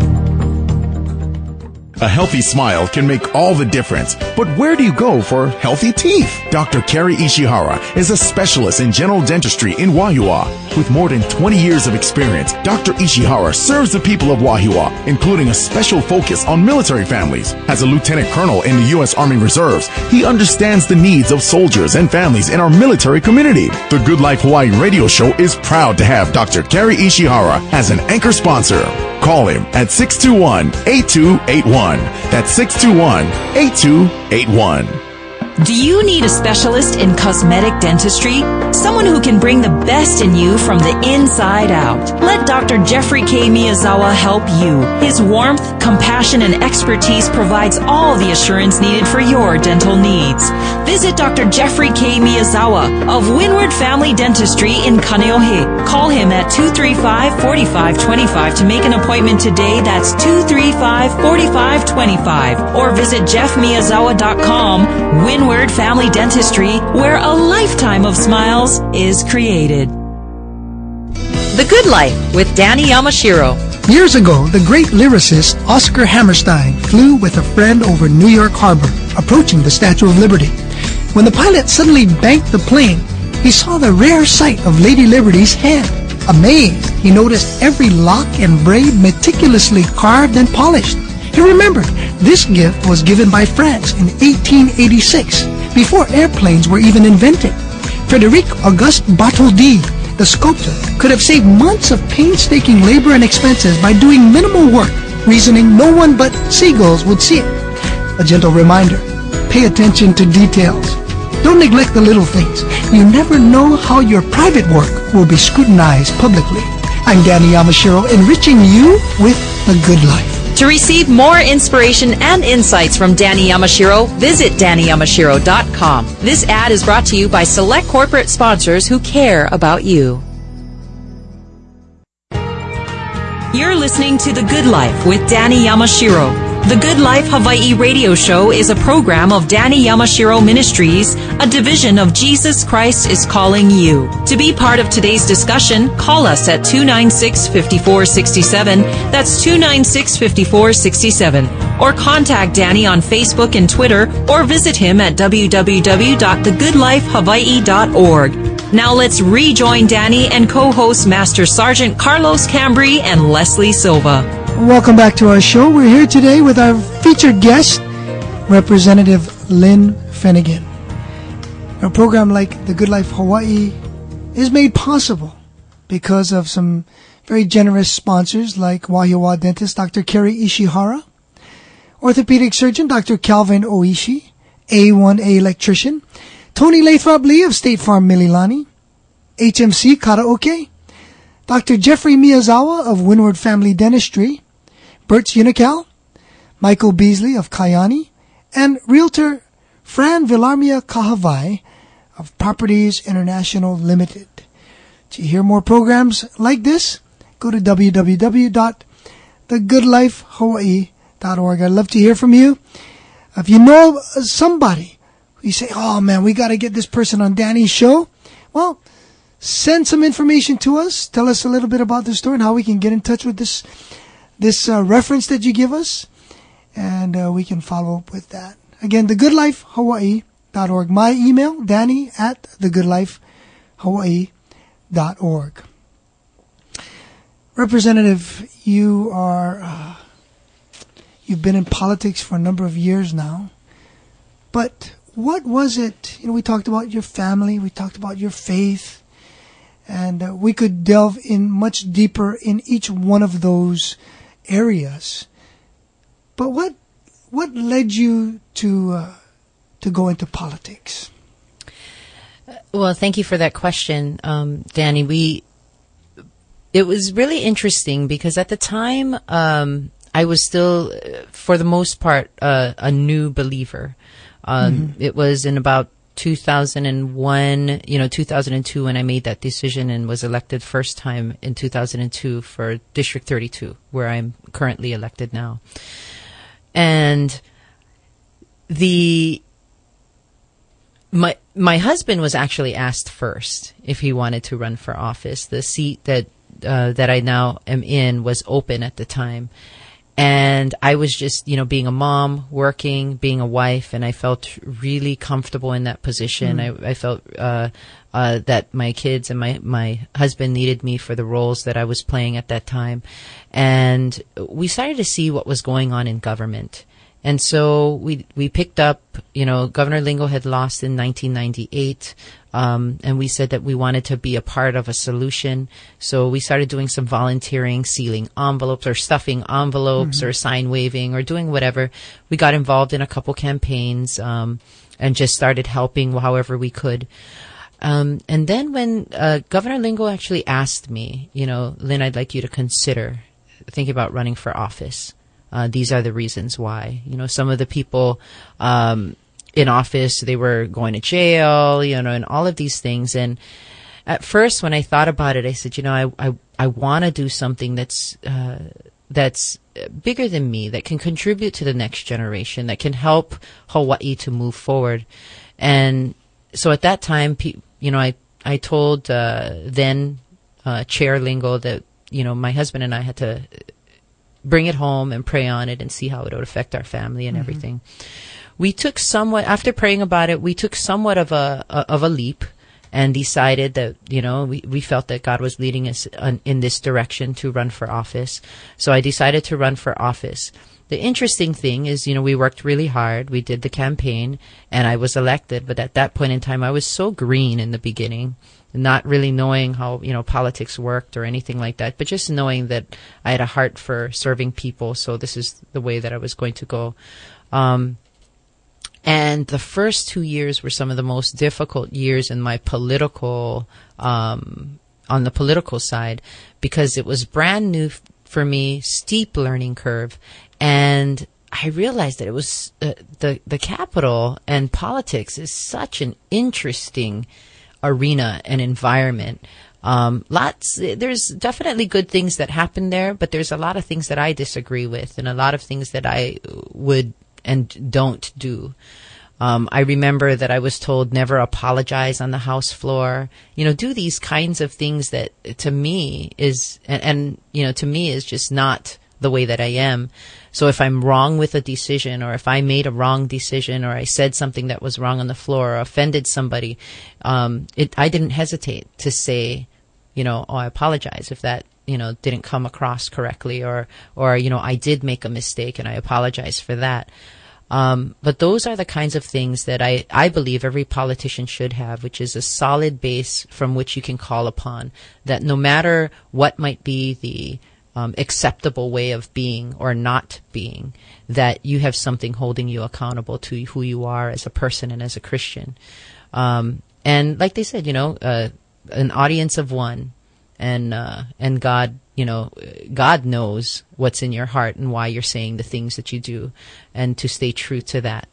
A healthy smile can make all the difference, but where do you go for healthy teeth? Doctor Kerry Ishihara is a specialist in general dentistry in Wahiawa. With more than twenty years of experience, Doctor Ishihara serves the people of Wahiawa, including a special focus on military families. As a lieutenant colonel in the U S Army Reserves, he understands the needs of soldiers and families in our military community. The Good Life Hawaii radio show is proud to have Doctor Kerry Ishihara as an anchor sponsor. Call him at six two one, eight two eight one. That's six two one, eight two eight one. Do you need a specialist in cosmetic dentistry? Someone who can bring the best in you from the inside out. Let Doctor Jeffrey K. Miyazawa help you. His warmth, compassion, and expertise provides all the assurance needed for your dental needs. Visit Doctor Jeffrey K. Miyazawa of Windward Family Dentistry in Kaneohe. Call him at two three five, four five two five to make an appointment today. That's two three five, four five two five. Or visit jeff miyazawa dot com. Windward Family Dentistry, where a lifetime of smiles is created. The Good Life with Danny Yamashiro. Years ago, the great lyricist Oscar Hammerstein flew with a friend over New York Harbor, approaching the Statue of Liberty. When the pilot suddenly banked the plane, he saw the rare sight of Lady Liberty's hand. Amazed, he noticed every lock and braid meticulously carved and polished. He remembered this gift was given by France in eighteen eighty-six, before airplanes were even invented. Frederic Auguste Bartholdi, the sculptor, could have saved months of painstaking labor and expenses by doing minimal work, reasoning no one but seagulls would see it. A gentle reminder, pay attention to details. Don't neglect the little things. You never know how your private work will be scrutinized publicly. I'm Danny Yamashiro, enriching you with the good life. To receive more inspiration and insights from Danny Yamashiro, visit danny yamashiro dot com. This ad is brought to you by select corporate sponsors who care about you. You're listening to The Good Life with Danny Yamashiro. The Good Life Hawaii radio show is a program of Danny Yamashiro Ministries, a division of Jesus Christ is Calling You. To be part of today's discussion, call us at two nine six, five four six seven. That's two nine six, five four six seven. Or contact Danny on Facebook and Twitter, or visit him at w w w dot the good life hawaii dot org. Now let's rejoin Danny and co-host Master Sergeant Carlos Cambry and Leslie Silva. Welcome back to our show. We're here today with our featured guest, Representative Lynn Finnegan. A program like The Good Life Hawaii is made possible because of some very generous sponsors like Wahiawa dentist Doctor Kerry Ishihara, orthopedic surgeon Doctor Calvin Oishi, A one A electrician, Tony Lathrop Lee of State Farm Mililani, H M C Karaoke, Doctor Jeffrey Miyazawa of Windward Family Dentistry, Bert's Unical, Michael Beasley of Kayani, and Realtor Fran Villarmia Kahavai of Properties International Limited. To hear more programs like this, go to w w w dot the good life hawaii dot org. I'd love to hear from you. If you know somebody, you say, oh man, we got to get this person on Danny's show. Well, send some information to us. Tell us a little bit about the story and how we can get in touch with this this uh, reference that you give us. And uh, we can follow up with that. Again, the good life hawaii dot org. My email, Danny at the good life hawaii dot org. Representative, you are, uh, you've been in politics for a number of years now. But what was it, you know, we talked about your family, we talked about your faith, and uh, we could delve in much deeper in each one of those areas. But what what led you to uh, to go into politics? Well, thank you for that question, um, Danny. We it was really interesting because at the time um, I was still, for the most part, uh, a new believer. Um, mm-hmm. It was in about two thousand one, you know, two thousand two when I made that decision and was elected first time in two thousand two for District thirty-two, where I'm currently elected now. And the my my husband was actually asked first if he wanted to run for office. The seat that uh, that I now am in was open at the time. And I was just, you know, being a mom, working, being a wife, and I felt really comfortable in that position. Mm. I, I felt uh, uh, that my kids and my, my husband needed me for the roles that I was playing at that time. And we started to see what was going on in government. And so we we picked up, you know, Governor Lingo had lost in nineteen ninety-eight, um, and we said that we wanted to be a part of a solution. So we started doing some volunteering, sealing envelopes or stuffing envelopes mm-hmm. or sign waving or doing whatever. We got involved in a couple campaigns um, and just started helping however we could. Um, and then when uh, Governor Lingo actually asked me, you know, Lynn, I'd like you to consider thinking about running for office. Uh, these are the reasons why. You know, some of the people um, in office, they were going to jail, you know, and all of these things. And at first, when I thought about it, I said, you know, I I, I want to do something that's uh, that's bigger than me, that can contribute to the next generation, that can help Hawaii to move forward. And so at that time, you know, I I told uh, then uh, Chair Lingo that, you know, my husband and I had to bring it home and pray on it and see how it would affect our family and mm-hmm. everything. We took somewhat, after praying about it, we took somewhat of a, a of a leap and decided that, you know, we, we felt that God was leading us on, in this direction to run for office. So I decided to run for office. The interesting thing is, you know, we worked really hard. We did the campaign and I was elected. But at that point in time, I was so green in the beginning, not really knowing how, you know, politics worked or anything like that, but just knowing that I had a heart for serving people. So this is the way that I was going to go. Um, and the first two years were some of the most difficult years in my political, um, on the political side, because it was brand new f- for me, steep learning curve. And I realized that it was uh, the, the Capitol and politics is such an interesting arena and environment. Um, lots, there's definitely good things that happen there, but there's a lot of things that I disagree with and a lot of things that I would and don't do. Um, I remember that I was told never apologize on the House floor. You know, do these kinds of things that to me is, and, and you know, to me is just not the way that I am. So if I'm wrong with a decision, or if I made a wrong decision, or I said something that was wrong on the floor, or offended somebody, um, it, I didn't hesitate to say, you know, oh, I apologize if that, you know, didn't come across correctly, or, or, you know, I did make a mistake and I apologize for that. Um, but those are the kinds of things that I, I believe every politician should have, which is a solid base from which you can call upon, that no matter what might be the Um, acceptable way of being or not being, that you have something holding you accountable to who you are as a person and as a Christian. Um, and like they said, you know, uh, an audience of one, and uh, and God, you know, God knows what's in your heart and why you're saying the things that you do, and to stay true to that.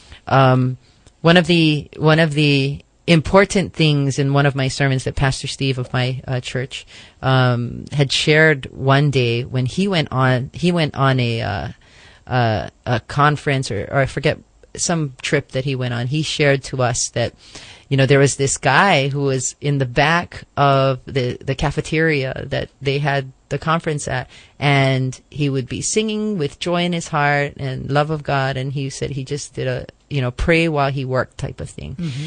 Um, one of the one of the important things in one of my sermons that Pastor Steve of my uh, church um, had shared one day when he went on he went on a uh, uh, a conference or, or I forget some trip that he went on. He shared to us that, you know, there was this guy who was in the back of the the cafeteria that they had the conference at, and he would be singing with joy in his heart and love of God, and he said he just did a, you know, pray while he worked type of thing. Mm-hmm.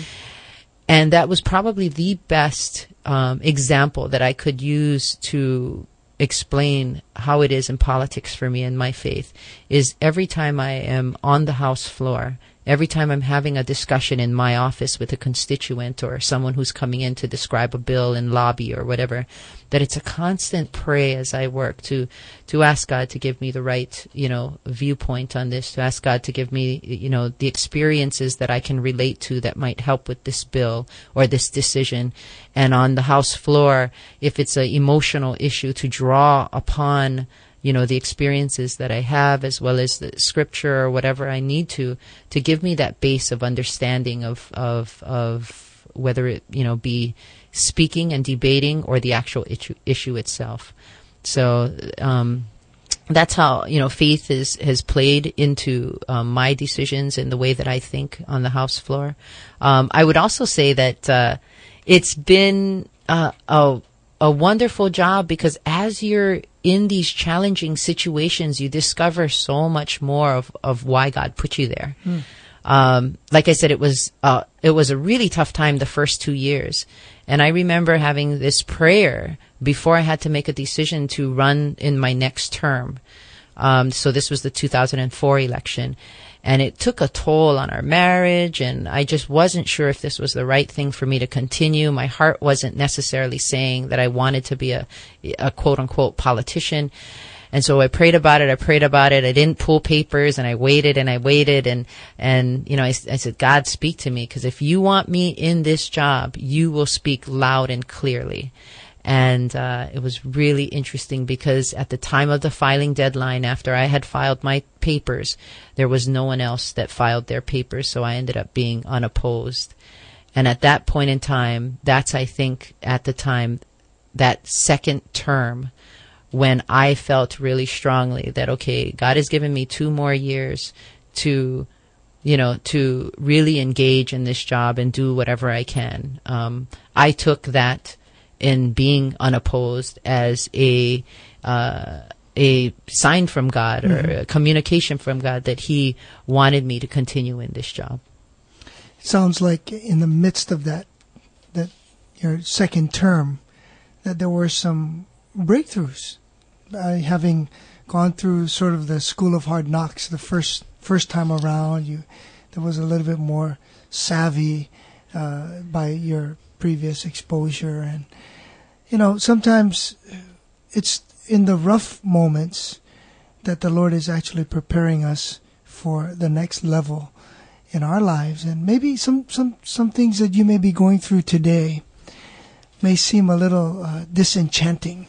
And that was probably the best um, example that I could use to explain how it is in politics for me and my faith, is every time I am on the House floor, every time I'm having a discussion in my office with a constituent or someone who's coming in to describe a bill in lobby or whatever, that it's a constant pray as I work to to ask God to give me the right, you know, viewpoint on this, to ask God to give me, you know, the experiences that I can relate to that might help with this bill or this decision. And on the House floor, if it's an emotional issue, to draw upon, you know, the experiences that I have, as well as the scripture or whatever I need to, to give me that base of understanding of, of, of whether it, you know, be speaking and debating or the actual issue, issue itself. So, um, that's how, you know, faith is, has played into um, my decisions and the way that I think on the House floor. Um, I would also say that, uh, it's been, uh, a, a wonderful job, because as you're in these challenging situations, you discover so much more of, of why God put you there. Mm. Um, like I said, it was, uh, it was a really tough time the first two years. And I remember having this prayer before I had to make a decision to run in my next term. Um, so this was the two thousand four election. And it took a toll on our marriage, and I just wasn't sure if this was the right thing for me to continue. My heart wasn't necessarily saying that I wanted to be a, a quote-unquote politician. And so I prayed about it, I prayed about it, I didn't pull papers, and I waited and I waited, and, and you know, I, I said, God, speak to me, because if you want me in this job, you will speak loud and clearly. And uh, it was really interesting, because at the time of the filing deadline, after I had filed my papers, there was no one else that filed their papers, so I ended up being unopposed. And at that point in time, that's, I think, at the time, that second term, when I felt really strongly that, okay, God has given me two more years to, you know, to really engage in this job and do whatever I can. Um, I took that in being unopposed as a uh, a sign from God, or mm-hmm. a communication from God that He wanted me to continue in this job. Sounds like in the midst of that, that your second term, that there were some breakthroughs. Uh, having gone through sort of the school of hard knocks the first first time around, you there was a little bit more savvy uh, by your previous exposure. And, you know, sometimes it's in the rough moments that the Lord is actually preparing us for the next level in our lives. And maybe some, some, some things that you may be going through today may seem a little uh, disenchanting,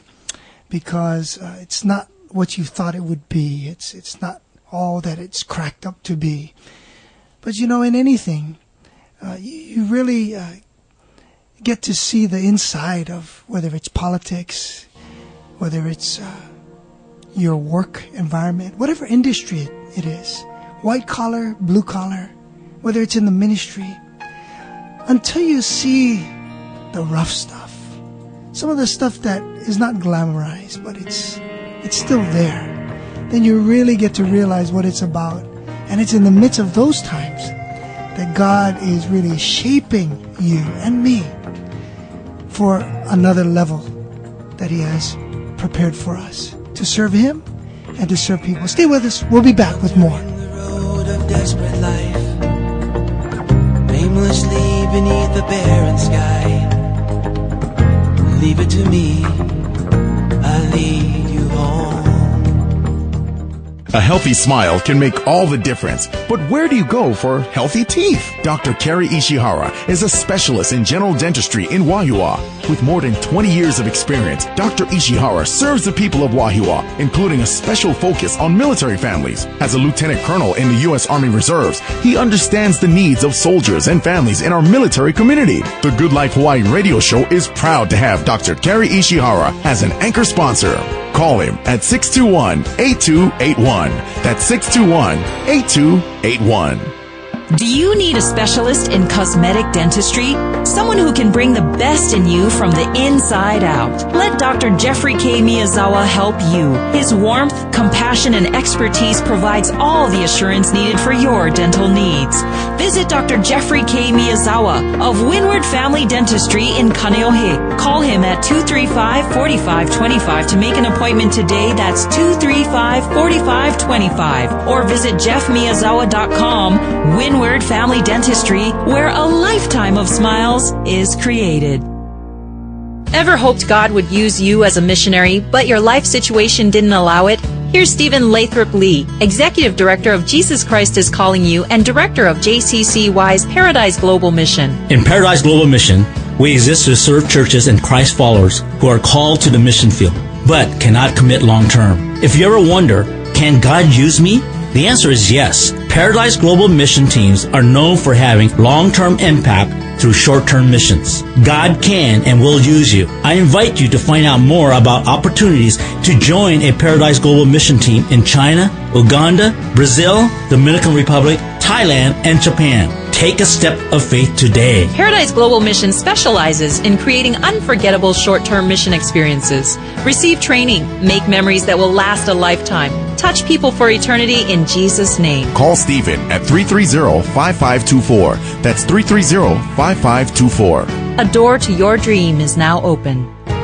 because uh, it's not what you thought it would be. It's it's not all that it's cracked up to be. But, you know, in anything, uh, you, you really uh, get to see the inside of, whether it's politics, whether it's uh, your work environment, whatever industry it, it is, white collar, blue collar, whether it's in the ministry, until you see the rough stuff. Some of the stuff that is not glamorized, but it's it's still there. Then you really get to realize what it's about. And it's in the midst of those times that God is really shaping you and me for another level that He has prepared for us, to serve Him and to serve people. Stay with us. We'll be back with more. The road of desperate life, aimlessly beneath the barren sky. Leave it to me, I'll lead you home. A healthy smile can make all the difference. But where do you go for healthy teeth? Doctor Kerry Ishihara is a specialist in general dentistry in Wahiawa. With more than twenty years of experience, Doctor Ishihara serves the people of Wahiawa, including a special focus on military families. As a lieutenant colonel in the U S Army Reserves, he understands the needs of soldiers and families in our military community. The Good Life Hawaii radio show is proud to have Doctor Kerry Ishihara as an anchor sponsor. Call him at six two one, eight two eight one. That's six two one, eight two eight one. Do you need a specialist in cosmetic dentistry? Someone who can bring the best in you from the inside out. Let Doctor Jeffrey K. Miyazawa help you. His warmth, compassion, and expertise provides all the assurance needed for your dental needs. Visit Doctor Jeffrey K. Miyazawa of Windward Family Dentistry in Kaneohe. Call him at two three five, four five two five to make an appointment today. That's two three five, four five two five. Or visit jeff miyazawa dot com. Windward Family Dentistry, where a lifetime of smiles is created. Ever hoped God would use you as a missionary, but your life situation didn't allow it? Here's Stephen Lathrop Lee, Executive Director of Jesus Christ is Calling You and Director of J C C Y's Paradise Global Mission. In Paradise Global Mission, we exist to serve churches and Christ followers who are called to the mission field, but cannot commit long term. If you ever wonder, can God use me? The answer is yes. Paradise Global Mission teams are known for having long-term impact through short-term missions. God can and will use you. I invite you to find out more about opportunities to join a Paradise Global Mission team in China, Uganda, Brazil, Dominican Republic, Thailand, and Japan. Take a step of faith today. Paradise Global Mission specializes in creating unforgettable short-term mission experiences. Receive training, make memories that will last a lifetime. Touch people for eternity in Jesus' name. Call Stephen at three three zero, five five two four. That's three three zero, five five two four. A door to your dream is now open.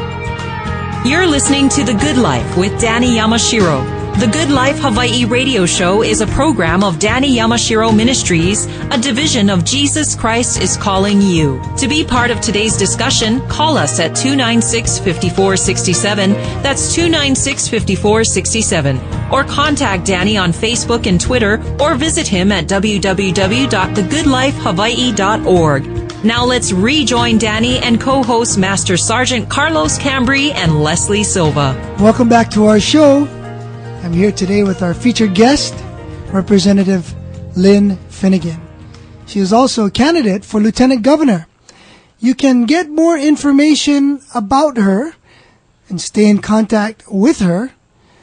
You're listening to The Good Life with Danny Yamashiro. The Good Life Hawaii radio show is a program of Danny Yamashiro Ministries, a division of Jesus Christ is Calling You. To be part of today's discussion, call us at two nine six, five four six seven. That's two nine six, five four six seven. Or contact Danny on Facebook and Twitter, or visit him at w w w dot the good life hawaii dot org. Now let's rejoin Danny and co-host Master Sergeant Carlos Cambry and Leslie Silva. Welcome back to our show. I'm here today with our featured guest, Representative Lynn Finnegan. She is also a candidate for Lieutenant Governor. You can get more information about her and stay in contact with her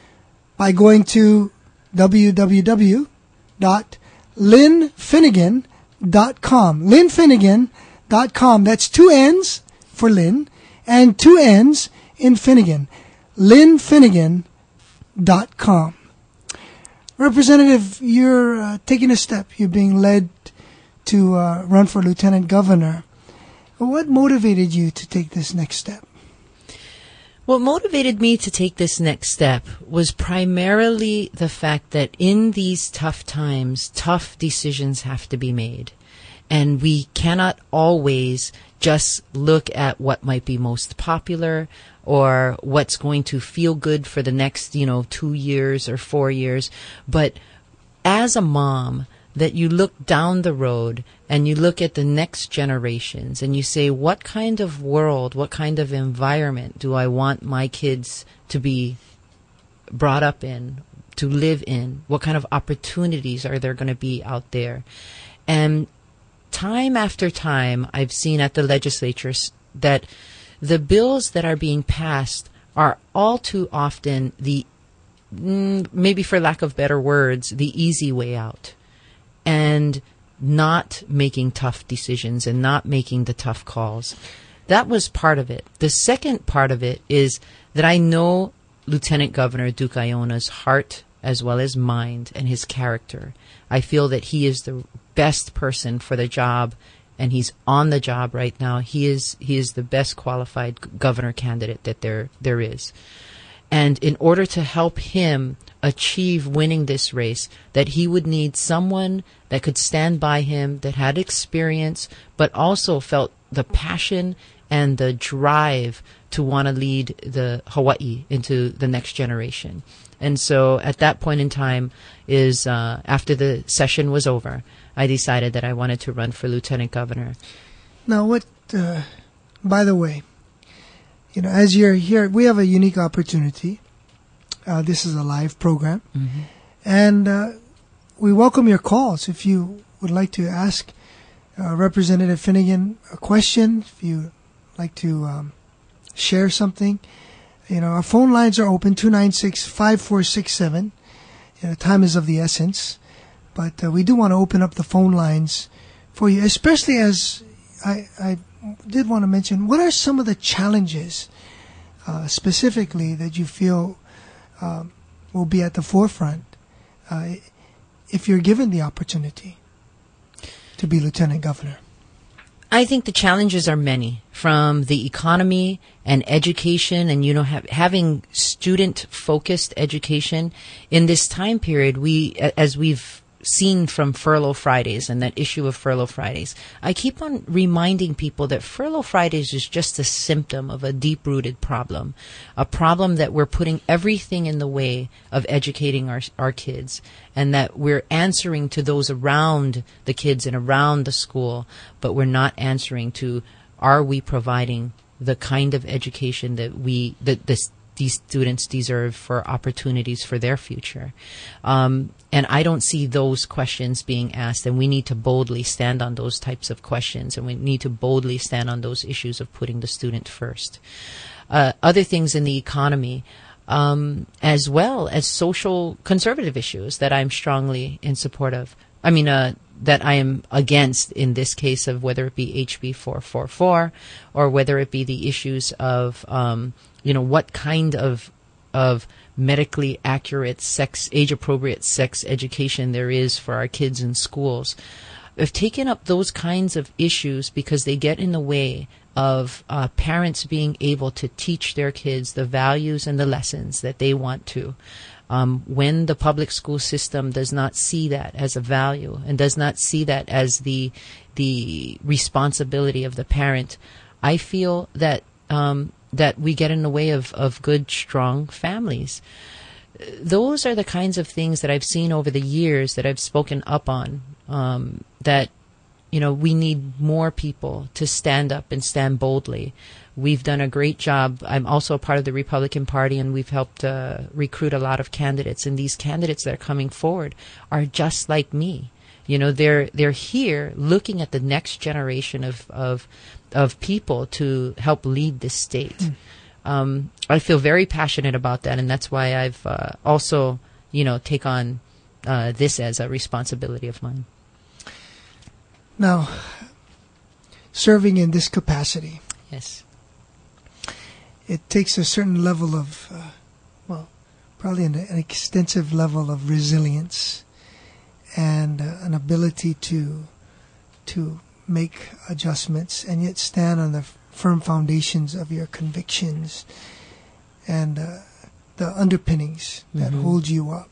by going to w w w dot lynn finnegan dot com. lynn finnegan dot com. That's two N's for Lynn and two N's in Finnegan. lynn finnegan dot com. Representative, you're uh, taking a step. You're being led to uh, run for Lieutenant Governor. What motivated you to take this next step? What motivated me to take this next step was primarily the fact that in these tough times, tough decisions have to be made. And we cannot always just look at what might be most popular or what's going to feel good for the next, you know, two years or four years. But as a mom, that you look down the road and you look at the next generations and you say, what kind of world, what kind of environment do I want my kids to be brought up in, to live in? What kind of opportunities are there going to be out there? And time after time, I've seen at the legislatures that the bills that are being passed are all too often the, maybe for lack of better words, the easy way out, and not making tough decisions and not making the tough calls. That was part of it. The second part of it is that I know Lieutenant Governor Duke Aiona's heart as well as mind and his character. I feel that he is the best person for the job, and he's on the job right now. He is he is the best qualified governor candidate that there there is. And in order to help him achieve winning this race, that he would need someone that could stand by him, that had experience, but also felt the passion and the drive to want to lead the Hawaii into the next generation. And so at that point in time is uh, after the session was over, I decided that I wanted to run for lieutenant governor. Now, what, uh, by the way, you know, as you're here, we have a unique opportunity. Uh, this is a live program. Mm-hmm. And uh, we welcome your calls. If you would like to ask uh, Representative Finnegan a question, if you like to um, share something, you know, our phone lines are open, two nine six, five four six seven. You know, time is of the essence. But uh, we do want to open up the phone lines for you, especially as I, I did want to mention, what are some of the challenges uh, specifically that you feel um, will be at the forefront uh, if you're given the opportunity to be lieutenant governor? I think the challenges are many, from the economy and education, and you know, ha- having student-focused education in this time period. We, as we've seen from Furlough Fridays and that issue of Furlough Fridays, I keep on reminding people that Furlough Fridays is just a symptom of a deep-rooted problem, a problem that we're putting everything in the way of educating our our kids, and that we're answering to those around the kids and around the school, but we're not answering to, are we providing the kind of education that we that this these students deserve for opportunities for their future. Um, and I don't see those questions being asked, and we need to boldly stand on those types of questions, and we need to boldly stand on those issues of putting the student first. Uh, other things in the economy, um, as well as social conservative issues that I'm strongly in support of. I mean, uh, that I am against in this case, of whether it be H B four forty-four or whether it be the issues of, um, you know, what kind of of medically accurate sex, age-appropriate sex education there is for our kids in schools. I've taken up those kinds of issues because they get in the way of uh, parents being able to teach their kids the values and the lessons that they want to. Um, when the public school system does not see that as a value and does not see that as the the responsibility of the parent, I feel that um, that we get in the way of, of good, strong families. Those are the kinds of things that I've seen over the years that I've spoken up on, um, that, you know, we need more people to stand up and stand boldly. We've done a great job. I'm also a part of the Republican Party, and we've helped uh, recruit a lot of candidates. And these candidates that are coming forward are just like me. You know, they're they're here looking at the next generation of of, of people to help lead this state. Mm. Um, I feel very passionate about that, and that's why I've uh, also, you know, take on uh, this as a responsibility of mine. Now, serving in this capacity. Yes. It takes a certain level of, uh, well, probably an, an extensive level of resilience and uh, an ability to to make adjustments and yet stand on the f- firm foundations of your convictions and uh, the underpinnings that mm-hmm. hold you up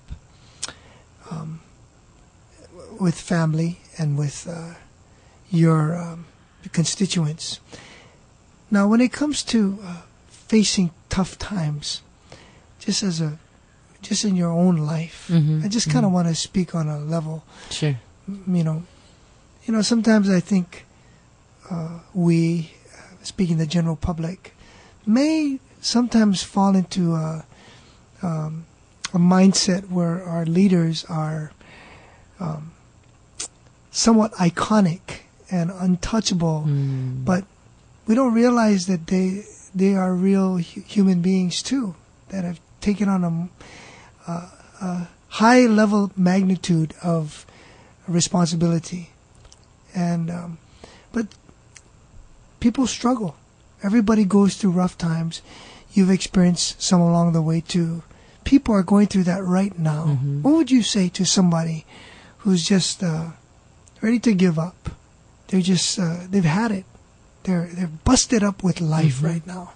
um, with family and with uh, your um, constituents. Now, when it comes to uh, facing tough times, just as a, just in your own life, mm-hmm. I just kind of mm-hmm. want to speak on a level. Sure. You know, you know. Sometimes I think uh, we, uh, speaking the general public, may sometimes fall into a, um, a mindset where our leaders are um, somewhat iconic and untouchable, mm. but we don't realize that they they are real hu- human beings too, that have taken on a, uh, a high level magnitude of responsibility, and um, but people struggle. Everybody goes through rough times. You've experienced some along the way too. People are going through that right now. Mm-hmm. What would you say to somebody who's just uh, ready to give up? They're just uh, they've had it. They're they're busted up with life mm-hmm. right now.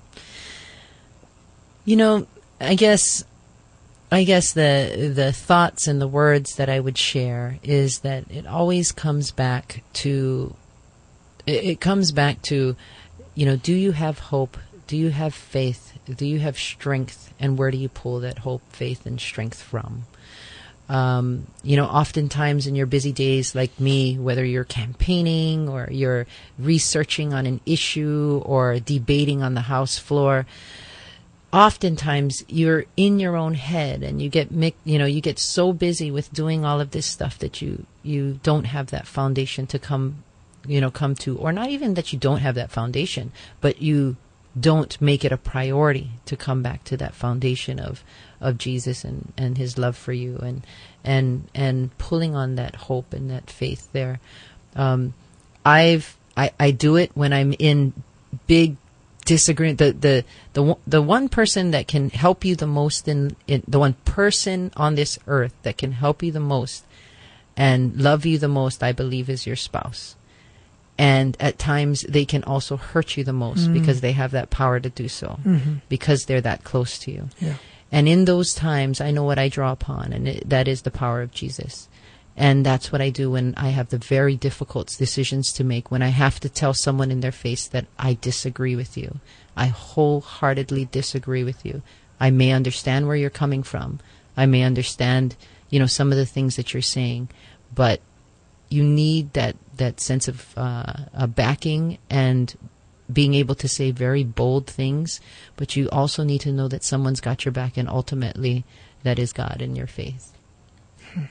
You know, I guess I guess the the thoughts and the words that I would share is that it always comes back to it, it comes back to you know, do you have hope? Do you have faith? Do you have strength? And where do you pull that hope, faith, and strength from? Um, you know, oftentimes in your busy days like me, whether you're campaigning or you're researching on an issue or debating on the House floor, oftentimes you're in your own head and you get, you know, you get so busy with doing all of this stuff that you, you don't have that foundation to come, you know, come to, or not even that you don't have that foundation, but you don't make it a priority to come back to that foundation of, of Jesus and, and his love for you and, and, and pulling on that hope and that faith there. Um, I've, I, I do it when I'm in big disagreement. The, the, the, the one person that can help you the most in, in the one person on this earth that can help you the most and love you the most, I believe, is your spouse. And at times they can also hurt you the most mm. because they have that power to do so, mm-hmm. because they're that close to you. Yeah. And in those times, I know what I draw upon, and it, that is the power of Jesus. And that's what I do when I have the very difficult decisions to make, when I have to tell someone in their face that I disagree with you. I wholeheartedly disagree with you. I may understand where you're coming from. I may understand, you know, some of the things that you're saying, but you need that, that sense of uh, uh, backing and being able to say very bold things, but you also need to know that someone's got your back, and ultimately that is God in your faith. Hmm.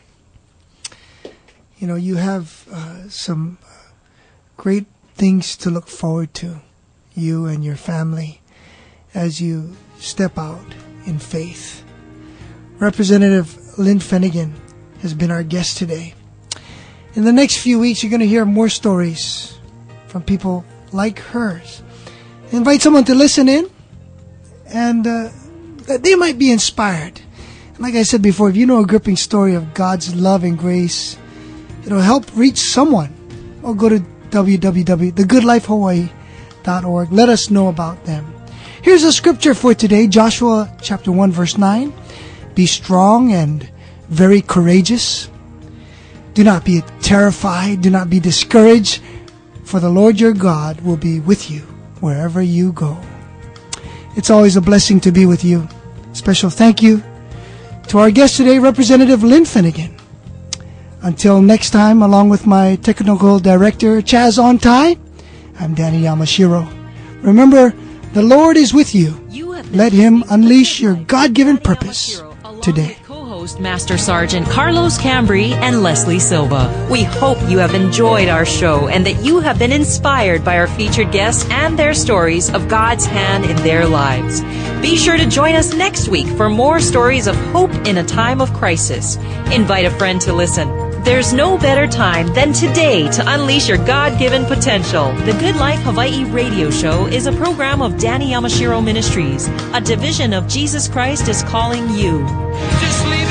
You know, you have uh, some great things to look forward to, you and your family, as you step out in faith. Representative Lynn Finnegan has been our guest today. In the next few weeks, you're going to hear more stories from people like hers. Invite someone to listen in, and uh, that they might be inspired. And like I said before, if you know a gripping story of God's love and grace, it'll help reach someone. Or go to w w w dot the good life hawaii dot org. Let us know about them. Here's a scripture for today, Joshua chapter one, verse nine. Be strong and very courageous. Do not be terrified. Do not be discouraged. For the Lord your God will be with you wherever you go. It's always a blessing to be with you. Special thank you to our guest today, Representative Lynn Finnegan. Until next time, along with my technical director, Chaz Ontai, I'm Danny Yamashiro. Remember, the Lord is with you. you Let Him unleash your God-given purpose today. Master Sergeant Carlos Cambry and Leslie Silva. We hope you have enjoyed our show and that you have been inspired by our featured guests and their stories of God's hand in their lives. Be sure to join us next week for more stories of hope in a time of crisis. Invite a friend to listen. There's no better time than today to unleash your God-given potential. The Good Life Hawaii radio show is a program of Danny Yamashiro Ministries, a division of Jesus Christ is Calling You. Just leave